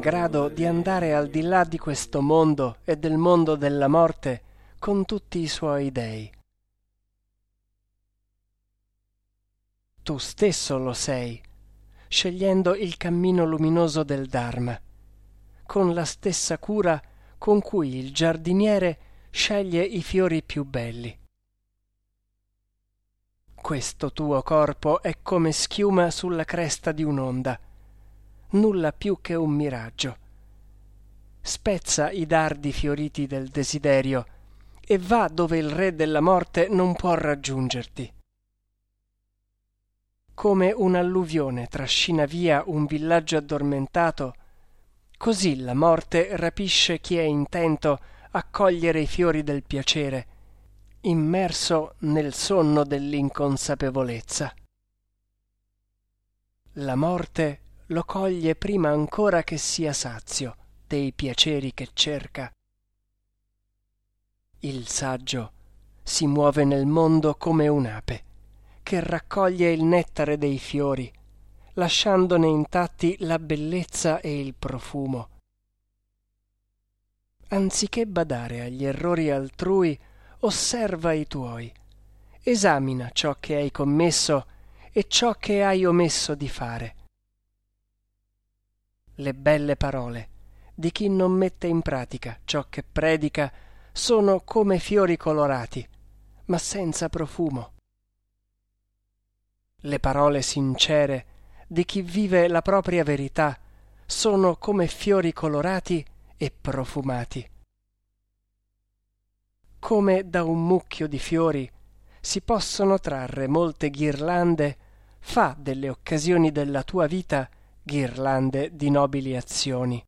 grado di andare al di là di questo mondo e del mondo della morte con tutti i suoi dei. Tu stesso lo sei, scegliendo il cammino luminoso del Dharma, con la stessa cura con cui il giardiniere sceglie i fiori più belli. Questo tuo corpo è come schiuma sulla cresta di un'onda, nulla più che un miraggio. Spezza i dardi fioriti del desiderio e va dove il re della morte non può raggiungerti. Come un'alluvione trascina via un villaggio addormentato, così la morte rapisce chi è intento a cogliere i fiori del piacere, immerso nel sonno dell'inconsapevolezza. La morte lo coglie prima ancora che sia sazio dei piaceri che cerca. Il saggio si muove nel mondo come un'ape che raccoglie il nettare dei fiori, lasciandone intatti la bellezza e il profumo. Anziché badare agli errori altrui, osserva i tuoi, esamina ciò che hai commesso e ciò che hai omesso di fare. Le belle parole di chi non mette in pratica ciò che predica sono come fiori colorati, ma senza profumo. Le parole sincere di chi vive la propria verità sono come fiori colorati e profumati. Come da un mucchio di fiori si possono trarre molte ghirlande, fa delle occasioni della tua vita ghirlande di nobili azioni.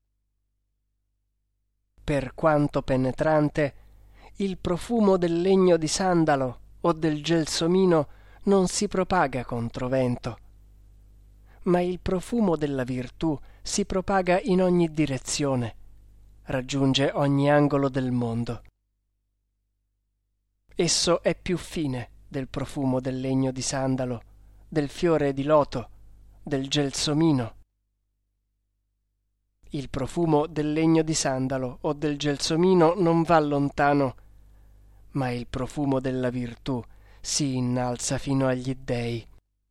Per quanto penetrante, il profumo del legno di sandalo o del gelsomino non si propaga controvento, ma il profumo della virtù si propaga in ogni direzione, raggiunge ogni angolo del mondo. Esso è più fine del profumo del legno di sandalo, del fiore di loto, del gelsomino. Il profumo del legno di sandalo o del gelsomino non va lontano, ma il profumo della virtù si innalza fino agli dèi.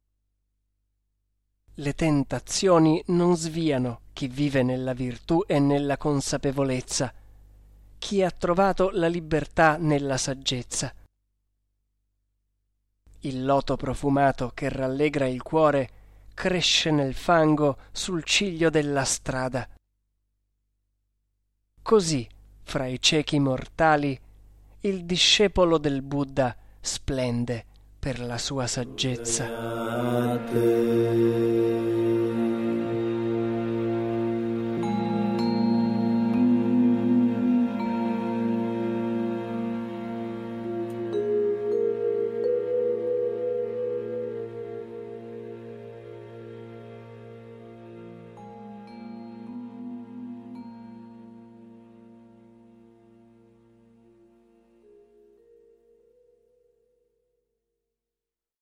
Le tentazioni non sviano chi vive nella virtù e nella consapevolezza, chi ha trovato la libertà nella saggezza. Il loto profumato che rallegra il cuore cresce nel fango sul ciglio della strada. Così, fra i ciechi mortali, il discepolo del Buddha splende per la sua saggezza.